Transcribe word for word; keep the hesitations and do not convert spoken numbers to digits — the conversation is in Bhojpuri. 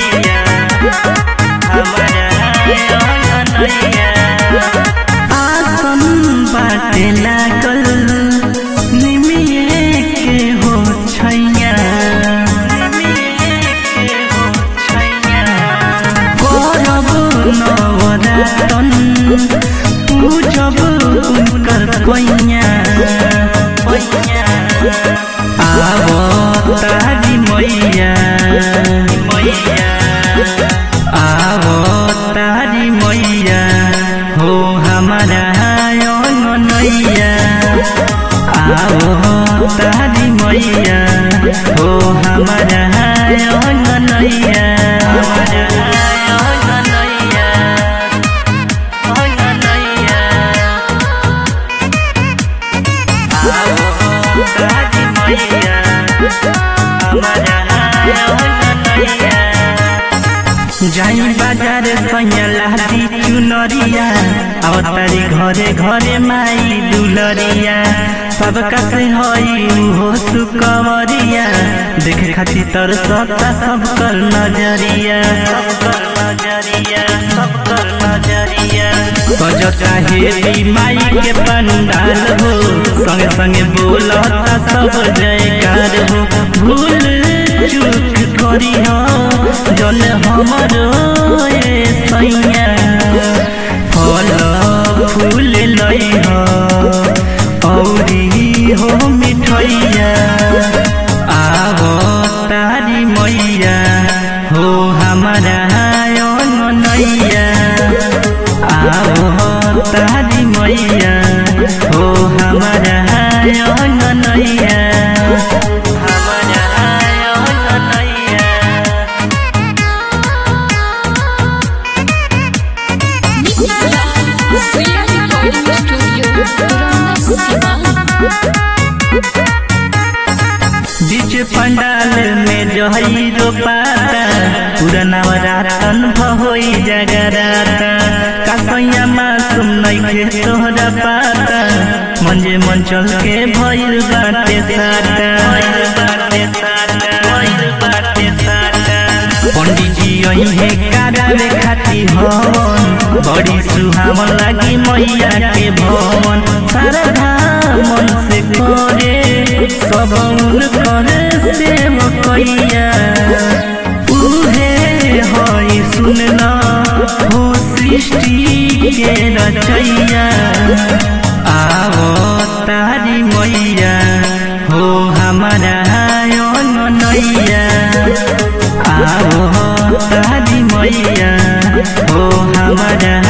मैया हमारा अंगनैया। आसन बाटे लागल निमिये के हो छैया करब नवरतन पूजब उनकर पैया। आवो तारी मैया मैया आवो तारी मैया हो हमारा अंगनैया। आवो तारी मैया हो हमारा अंगनैया हमारा अंगनैया अंगनैया। आवो तारी मैया हमारा अंगनैया। जाई बाजार सैया दी चुनरिया अवतारी घरे घरे माई दुलरिया। सबका से हई उहो सुकवरिया देखे खातिर तरसता सबकर नजरिया सबकर नजरिया सबकर नजरिया। सजता हेरी माई के पंडाल हो संगे संगे बोलता सब जयकार हो। भूल चूक करी हो जन हमरो ए सैया फल फूल लई हो औरी हो मिठैया। आवो तारी मैया हो हमारा अंगनैया। आवो तारी मैया हो हमारा अंगनैया हमारा अंगनैया। बीच पंडाल में जहई रोपाता पूरा नवरातन भहोई जगराता। कसैया मासूम नइखे तोहरा पाता मंजे मन चल के भइल बाटे साटा भइल बाटे साटा भइल बाटे साटा। पंडित जी अइहे करावे खाती हवन बड़ी सुहावन लागी मैया के भवन। सारा मन से करे सब करे सेवकैया उहे हई सुनना हो सृष्टि के रचैया। आवो तारी मैया हो हमारा अंगनैया। आवो तारी मैया हो हमारा